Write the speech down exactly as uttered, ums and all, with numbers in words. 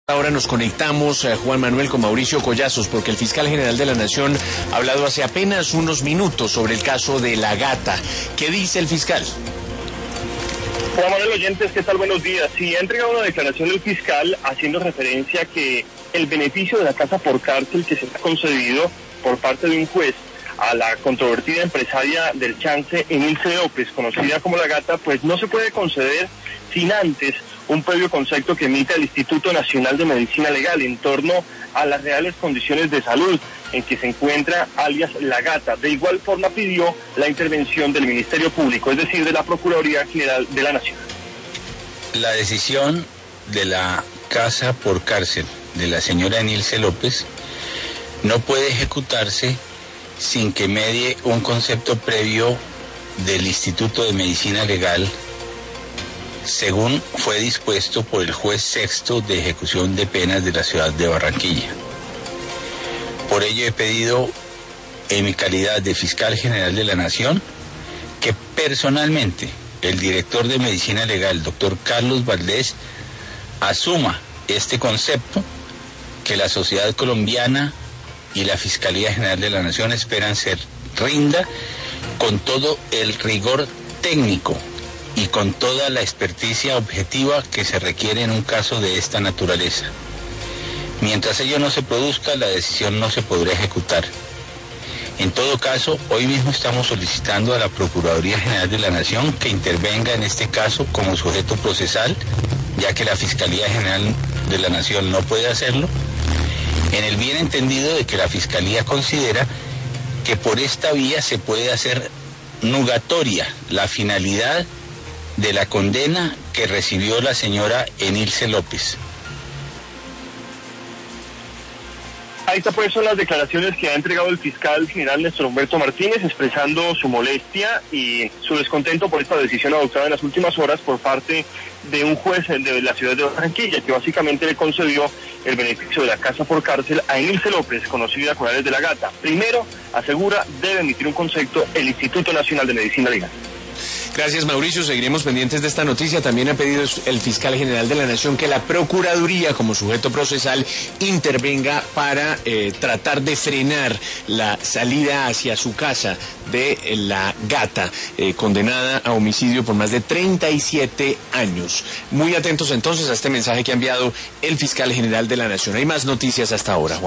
Ahora nos conectamos, eh, Juan Manuel, con Mauricio Collazos, porque el fiscal general de la Nación ha hablado hace apenas unos minutos sobre el caso de La Gata. ¿Qué dice el fiscal? Juan Manuel, oyentes, ¿qué tal? Buenos días. Sí, ha entregado una declaración del fiscal haciendo referencia a que el beneficio de la casa por cárcel que se ha concedido por parte de un juez a la controvertida empresaria del chance, Emilce López, conocida como La Gata, pues no se puede conceder sin antes un previo concepto que emite el Instituto Nacional de Medicina Legal en torno a las reales condiciones de salud en que se encuentra alias La Gata. De igual forma pidió la intervención del Ministerio Público, es decir, de la Procuraduría General de la Nación. La decisión de la casa por cárcel de la señora Emilce López no puede ejecutarse sin que medie un concepto previo del Instituto de Medicina Legal, según fue dispuesto por el juez sexto de ejecución de penas de la ciudad de Barranquilla. Por ello he pedido, en mi calidad de fiscal general de la Nación, que personalmente el director de Medicina Legal, doctor Carlos Valdés, asuma este concepto que la sociedad colombiana y la Fiscalía General de la Nación esperan ser rinda con todo el rigor técnico y con toda la experticia objetiva que se requiere en un caso de esta naturaleza. Mientras ello no se produzca, la decisión no se podrá ejecutar. En todo caso, hoy mismo estamos solicitando a la Procuraduría General de la Nación que intervenga en este caso como sujeto procesal, ya que la Fiscalía General de la Nación no puede hacerlo, en el bien entendido de que la Fiscalía considera que por esta vía se puede hacer nugatoria la finalidad de la condena que recibió la señora Emilce López. Ahí está, pues, son las declaraciones que ha entregado el fiscal general Néstor Humberto Martínez, expresando su molestia y su descontento por esta decisión adoptada en las últimas horas por parte de un juez de la ciudad de Barranquilla, que básicamente le concedió el beneficio de la casa por cárcel a Emilce López, conocida como alias de La Gata. Primero, asegura, debe emitir un concepto el Instituto Nacional de Medicina Legal. Gracias, Mauricio. Seguiremos pendientes de esta noticia. También ha pedido el fiscal general de la Nación que la Procuraduría, como sujeto procesal, intervenga para eh, tratar de frenar la salida hacia su casa de La Gata, eh, condenada a homicidio por más de treinta y siete años. Muy atentos entonces a este mensaje que ha enviado el fiscal general de la Nación. Hay más noticias hasta ahora, Juan.